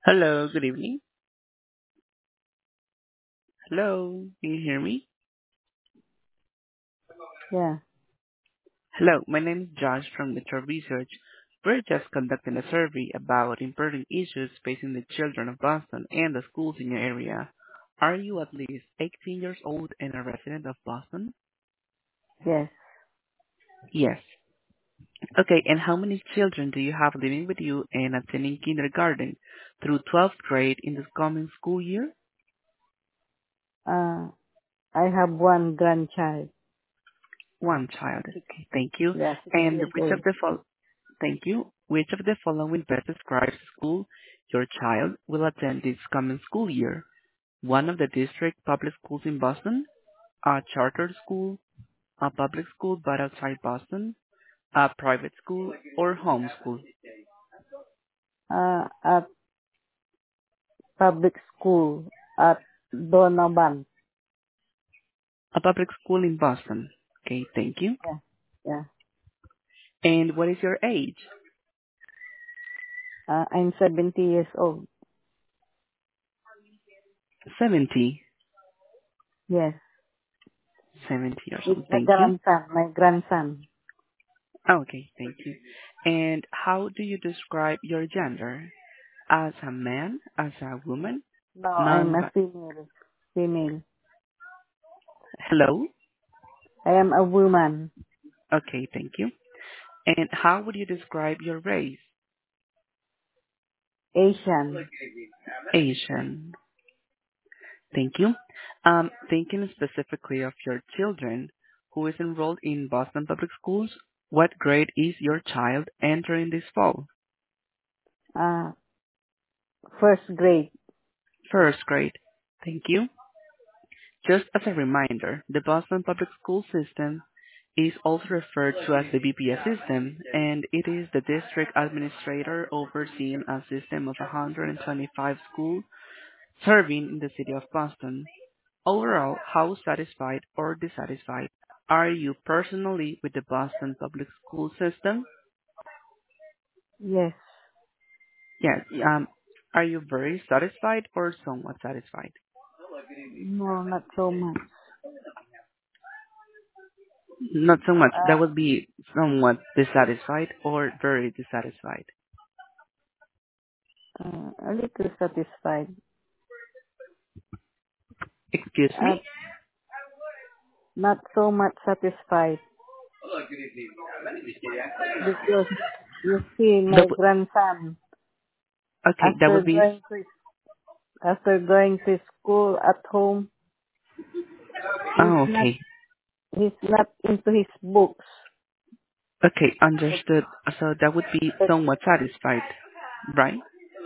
Hello, good evening. Hello, can you hear me? Yeah. Hello, my name is Josh from Metro Research. We're just conducting a survey about important issues facing the children of Boston and the schools in your area. Are you at least 18 years old and a resident of Boston? Yes. Yes. Okay, and how many children do you have living with you and attending kindergarten through 12th grade in this coming school year? Uh, I have one grandchild. One child. Six, Okay, thank you. yeah, six And years which of old. the Thank you. Which of the following best describes the school your child will attend this coming school year? One of the district public schools in Boston, a charter school, a public school but outside Boston, a private school, or homeschool? At public school at Donovan. A public school in Boston. Okay, thank you. Yeah. Yeah. And what is your age? I'm 70 years old. 70. Yes. 70 years With old. my Thank you. grandson, my grandson. Okay, thank you. And how do you describe your gender? As a man, as a woman, No, I'm non a female. Female. Hello? I am a woman. Okay, thank you. And how would you describe your race? Asian. Asian. Thank you. Thinking specifically of your children who is enrolled in Boston Public Schools, what grade is your child entering this fall? Uh, First grade. First grade. Thank you. Just as a reminder, the Boston Public School System is also referred to as the BPS system, and it is the district administrator overseeing a system of 125 schools serving in the city of Boston. Overall, how satisfied or dissatisfied are you personally with the Boston public school system? Yes. Yes. Are you very satisfied or somewhat satisfied? No, not so much. Not so much. That Uh, would be somewhat dissatisfied or very dissatisfied. a little satisfied. Excuse Uh, me? Not so much satisfied because you see That my would, grandson okay, that after would be, going to school at home, he's oh, not okay. he's not into his books. Okay, But, understood. So that would be but somewhat satisfied, right?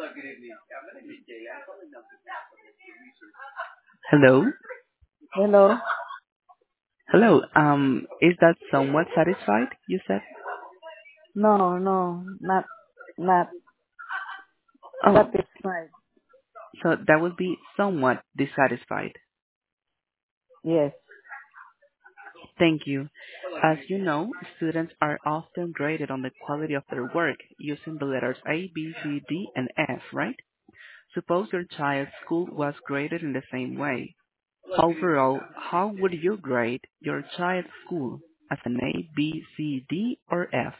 Hello? hello, Hello. Is that somewhat satisfied, you said? no, not Oh, satisfied. so that would be somewhat dissatisfied. Yes, Thank you. As you know, students are often graded on the quality of their work using the letters A, B, C, D, and F, right? Suppose your child's school was graded in the same way. Overall, how would you grade your child's school? As an A, B, C, D, or F?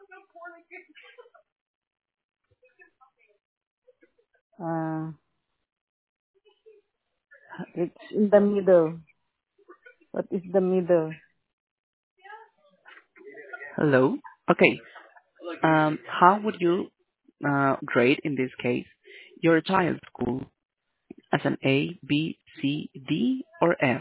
uh, it's in the middle. What is the middle? Hello? Okay. How would you grade in this case your child's school? As an A, B, C, D, or F?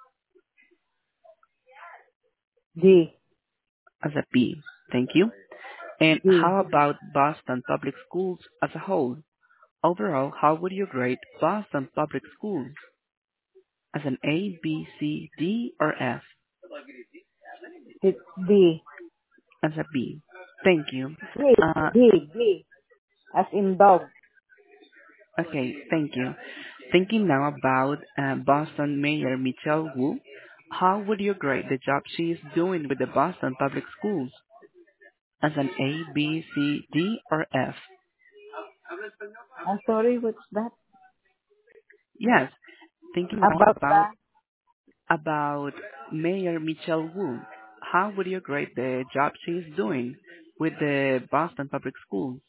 D, As a B. Thank you. And D, how about Boston Public Schools as a whole? Overall, how would you grade Boston Public Schools? As an A, B, C, D, or F? it's D, As a B. Thank you. D, Uh, D, as in dog. okay, thank you. Thinking now about Boston Mayor Michelle Wu, how would you grade the job she is doing with the Boston Public Schools? As an A, B, C, D, or F? I'm sorry, what's that? Yes, thinking now About the, about Mayor Michelle Wu. How would you grade the job she's doing with the Boston Public Schools?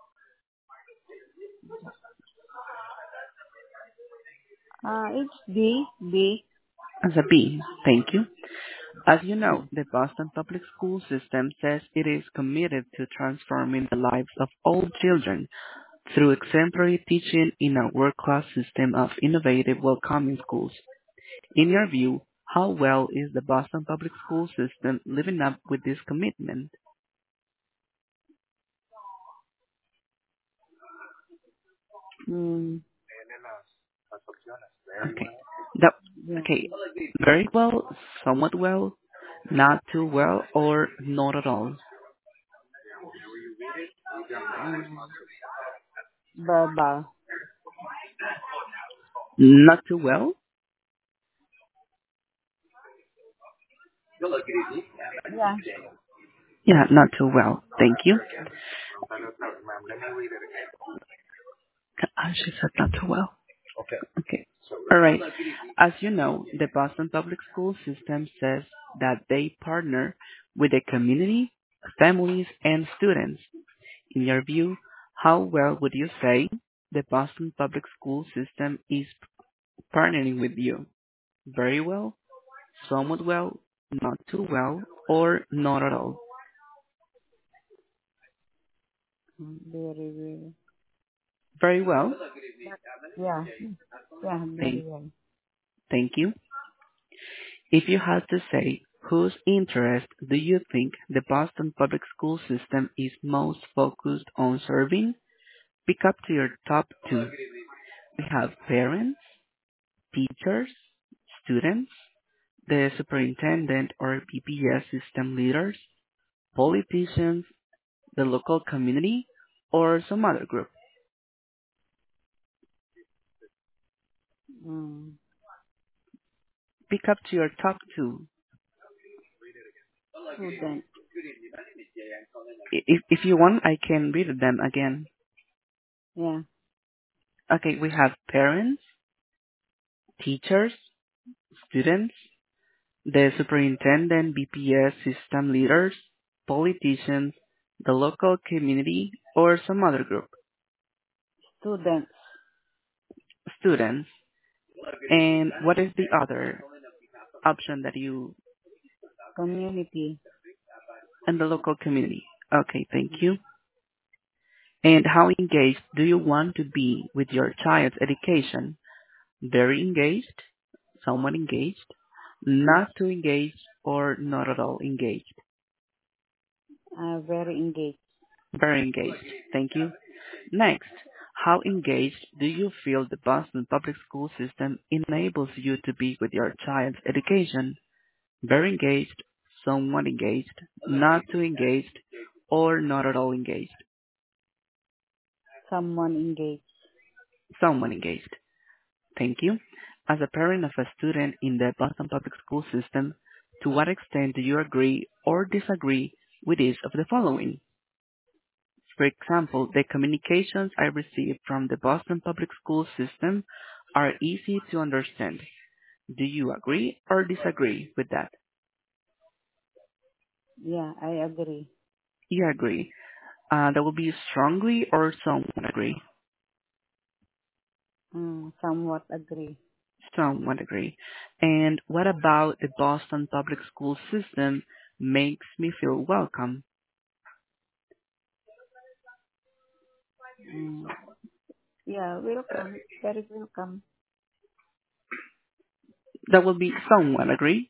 it's B, B. As a B, thank you. As you know, the Boston Public School System says it is committed to transforming the lives of all children through exemplary teaching in a world-class system of innovative, welcoming schools. In your view, how well is the Boston Public School System living up with this commitment? Mm, Okay. That, yeah. okay. Very well, somewhat well, not too well, or not at all. Mm, Baba. Not too well? Yeah. Yeah, not too well. Thank you. She said not too well. Okay. All right. As you know, the Boston Public School System says that they partner with the community, families, and students. In your view, how well would you say the Boston Public School System is partnering with you? Very well, somewhat well, not too well, or not at all? Very well. Very well. But, yeah. Yeah, very Thank, well. thank you. If you had to say, whose interest do you think the Boston Public School System is most focused on serving? Pick up to your top two. We have parents, teachers, students, the superintendent or PPS system leaders, politicians, the local community, or some other group. Mm, Pick up to your top two. Student. If you want, I can read them again. Yeah. Okay, we have parents, teachers, students, the superintendent, BPS system leaders, politicians, the local community, or some other group. Students. Students. And what is the other option that you, Community. and the local community? Okay, thank you. And how engaged do you want to be with your child's education? Very engaged, somewhat engaged, not too engaged, or not at all engaged? Very engaged. Very engaged. Thank you. Next, how engaged do you feel the Boston public school system enables you to be with your child's education? Very engaged, somewhat engaged, not too engaged, or not at all engaged? Someone engaged. Someone engaged. Thank you. As a parent of a student in the Boston public school system, to what extent do you agree or disagree with each of the following? For example, the communications I receive from the Boston public school system are easy to understand. Do you agree or disagree with that? Yeah, I agree. You agree. That will be strongly or somewhat agree. Somewhat agree. Somewhat agree. And what about the Boston public school system makes me feel welcome? Mm, yeah, welcome. Very welcome. That will be somewhat agree.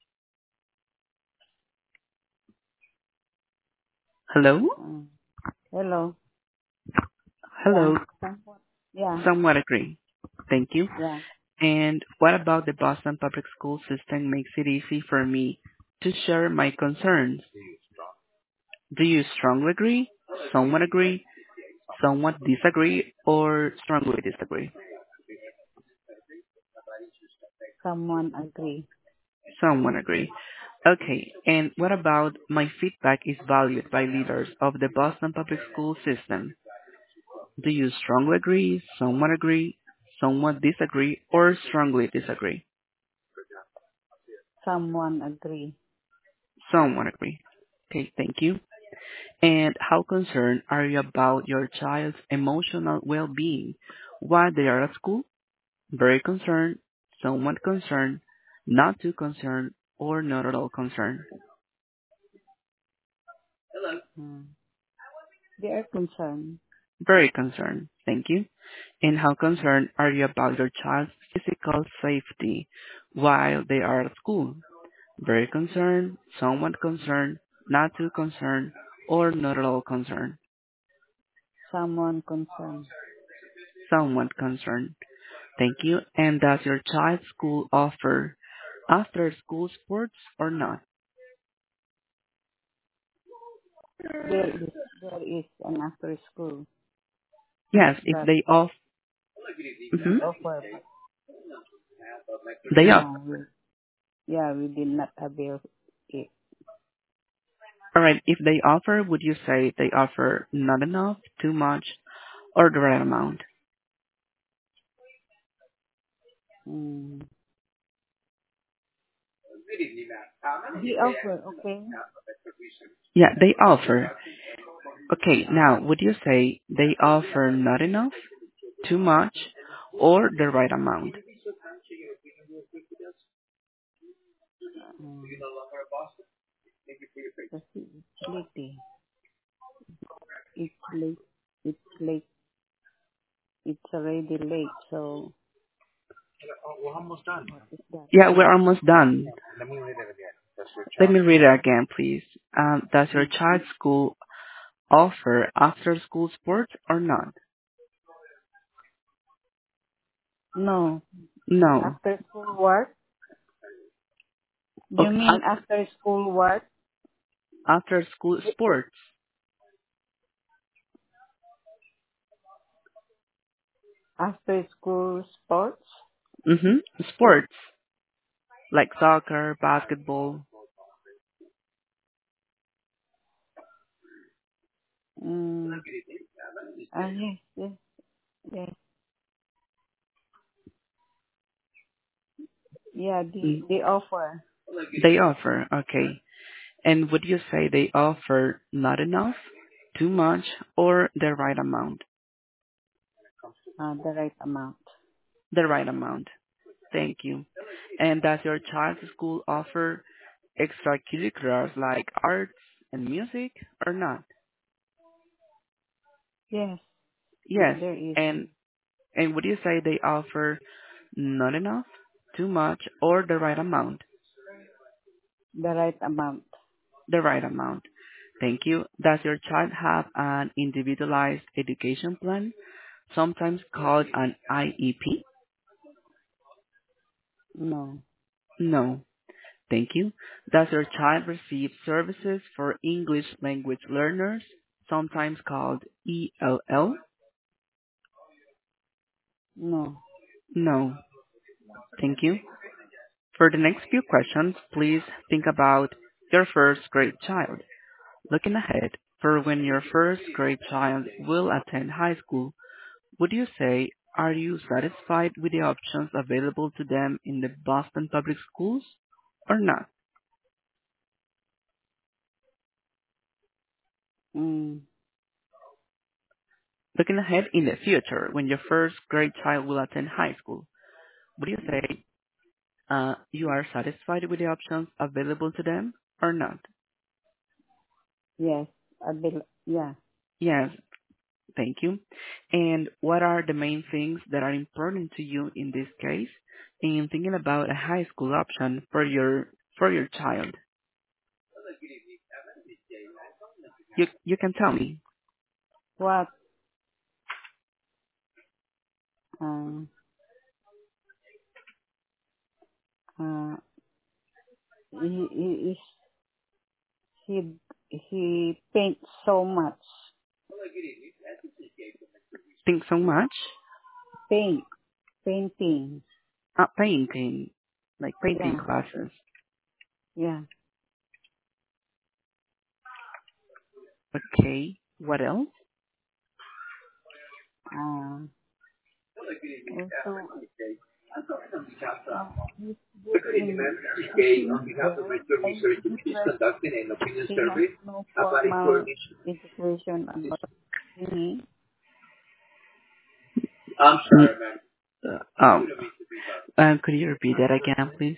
Hello? Mm, hello. Yeah, Hello. somewhat. Yeah, Somewhat agree. Thank you. yeah. And what about the Boston public school system makes it easy for me to share my concerns? Do you strongly agree, somewhat agree, somewhat disagree, or strongly disagree? Someone agree. Someone agree. Okay, and what about my feedback is valued by leaders of the Boston public school system? Do you strongly agree, somewhat disagree, or strongly disagree? Someone agree. Somewhat agree. Okay, thank you. And how concerned are you about your child's emotional well-being while they are at school? Very concerned, somewhat concerned, not too concerned, or not at all concerned. Mm. They are concerned. Very concerned. Thank you. And how concerned are you about your child's physical safety while they are at school? Very concerned, somewhat concerned, not too concerned, or not at all concerned. Someone concerned. Somewhat concerned. Thank you. And does your child's school offer after school sports or not? There is an after school Yes, if that they off, they mhm, offer, but they off. no, we did not avail it. All right. If they offer, would you say they offer not enough, too much, or the right amount? Mm. They offer, okay? Yeah, they offer. Okay, now would you say they offer not enough, too much, or the right amount? Um, Facility. It's late. It's late. It's already late. So what is that? Yeah, we're almost done. Let me read it again, please. Does your Mm. child's school offer after-school sports or not? No. No. After school work? You Okay, mean after school work? after-school sports. After school sports? Sports like soccer, basketball. Mm. Yes, yes, yes. Yeah, Mm, they offer they offer. Okay. And would you say they offer not enough, too much, or the right amount? the right amount. The right amount. Thank you. And does your child's school offer extracurriculars like arts and music or not? Yes, Yes. there is And would you say they offer not enough, too much, or the right amount? the right amount. The right amount. Thank you. Does your child have an individualized education plan, sometimes called an IEP? No, No. Thank you. Does your child receive services for English language learners, sometimes called ELL? no. No. Thank you. For the next few questions, please think about your first grade child. Looking ahead, for when your first grade child will attend high school, would you say, are you satisfied with the options available to them in the Boston Public Schools or not? Mm, Looking ahead in the future, when your first grade child will attend high school, would you say you are satisfied with the options available to them or not? yes, yeah. Yes, thank you. And what are the main things that are important to you in this case in thinking about a high school option for your child? You can tell me. What? Uh, uh, he is he he paints so much. Think so much? Paint, painting. Painting, like painting Yeah, classes. yeah. Okay. What else? Uh, also, he's good in speaking well. I heard that he has no formal education about singing. Oh, could you repeat that again, please?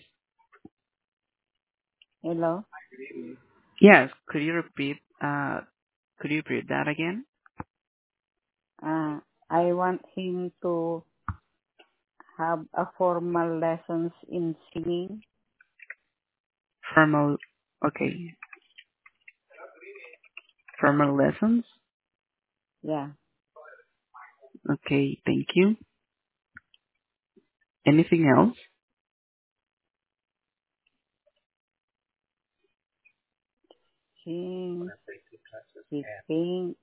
Hello. Yes, could you repeat that again? I want him to have a formal lessons in singing. Formal, okay, formal lessons. Yeah. Okay, thank you. Anything else? Sing, he sing.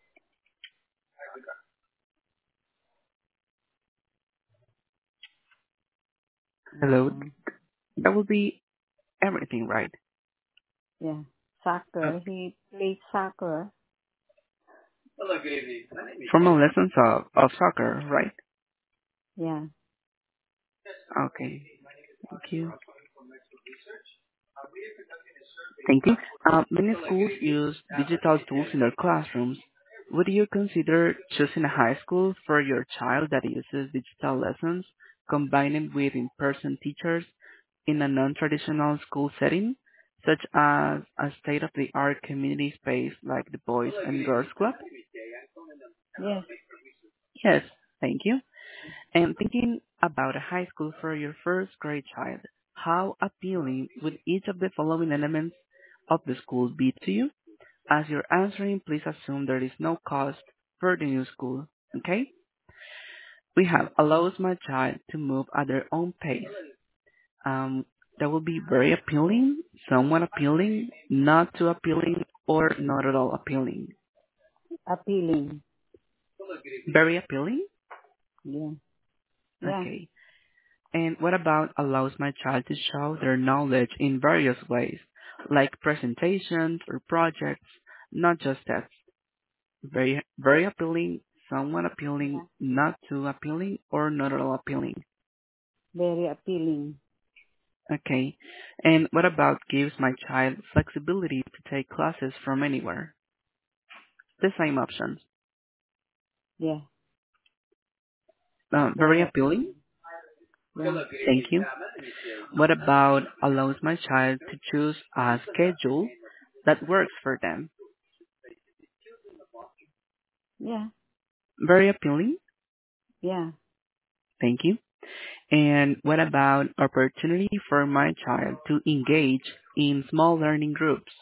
Hello, Uh, that will be everything, right? yeah. Soccer. He plays soccer. Formal lessons of soccer, right? Yeah. Okay, thank you. Thank you. Many schools use digital tools in their classrooms. Would you consider choosing a high school for your child that uses digital lessons, combining with in-person teachers in a non-traditional school setting, such as a state-of-the-art community space like the Boys and Girls Club? Yes. Yes, thank you. And thinking about a high school for your first grade child, how appealing would each of the following elements of the school be to you? As you're answering, please assume there is no cost for the new school. Okay? We have allows my child to move at their own pace. Um, that will be very appealing, somewhat appealing, not too appealing, or not at all appealing. Appealing. Very appealing? Yeah. Yeah. Okay. And what about allows my child to show their knowledge in various ways, like presentations or projects, not just tests? Very appealing, somewhat appealing, Yeah. not too appealing, or not at all appealing. Very appealing. Okay. And what about gives my child flexibility to take classes from anywhere? The same options. Yeah. Very Very appealing. appealing. Yeah. Thank you. What about allows my child to choose a schedule that works for them? Yeah. Very appealing. Yeah. Thank you. And what about opportunity for my child to engage in small learning groups?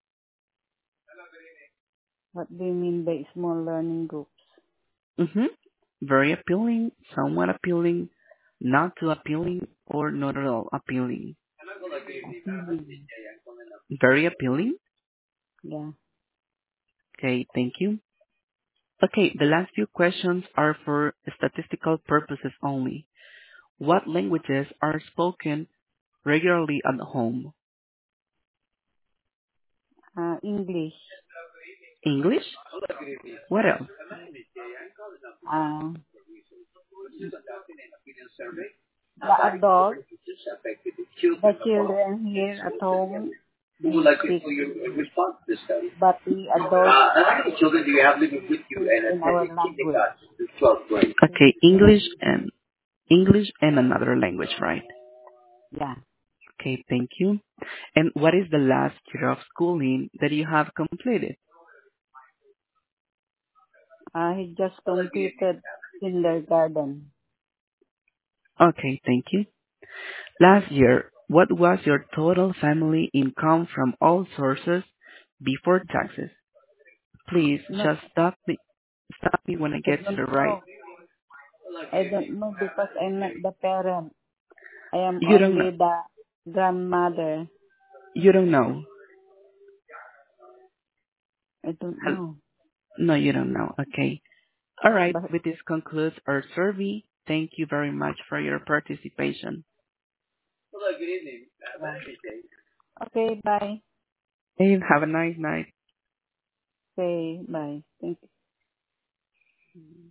What do you mean by small learning groups? Mm-hmm. Very appealing, somewhat appealing, not too appealing, or not at all appealing. Appealing. Very appealing. Yeah. Okay, thank you. Okay, the last few questions are for statistical purposes only. What languages are spoken regularly at home? English. English? What else? Uh, the adults, the children here at home, they speak English, but we adults speak in our language. Okay, English and another language, right? Yeah. Okay, thank you. And what is the last year of schooling that you have completed? He just completed kindergarten. Okay, thank you. Last year, what was your total family income from all sources before taxes? Please No, just stop me when I I get to don't the right. know. I don't know because I'm not the parent. I am You don't know. only the grandmother. You don't know. I don't Hel- know. No, you don't know. Okay. All right. But With this concludes our survey. Thank you very much for your participation. yeah. Okay, bye. Hey, have a nice night. Say bye. Thank you.